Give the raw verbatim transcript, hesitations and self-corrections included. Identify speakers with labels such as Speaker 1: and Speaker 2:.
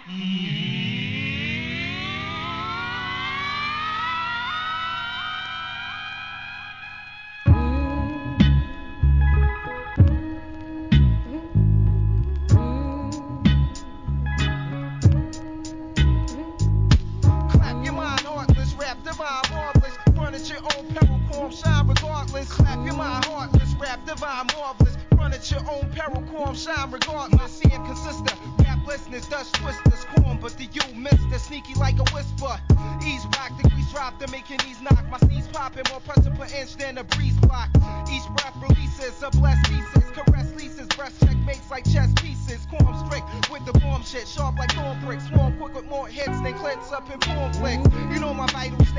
Speaker 1: Clap your mind, heartless, rap divine, marvelous. Run at your own peril, quorum shine regardless. Clap your mind, heartless, rap divine, marvelous. Run at your own peril, quorum shine regardless. C M consistent, rap listeners, Dutch twisters, quorum, but the you missed it, sneaky like a whisper. Ease rock, degrees drop, they're making these knock. My sneeze popping, more pressure per inch than a breeze block. Each breath releases a blessed thesis. Caress leases, breast check makes like chess pieces. Quorum strict with the form shit, sharp like thorn bricks. Swarm quick with more hits than clits up in form flicks. You know my vital state.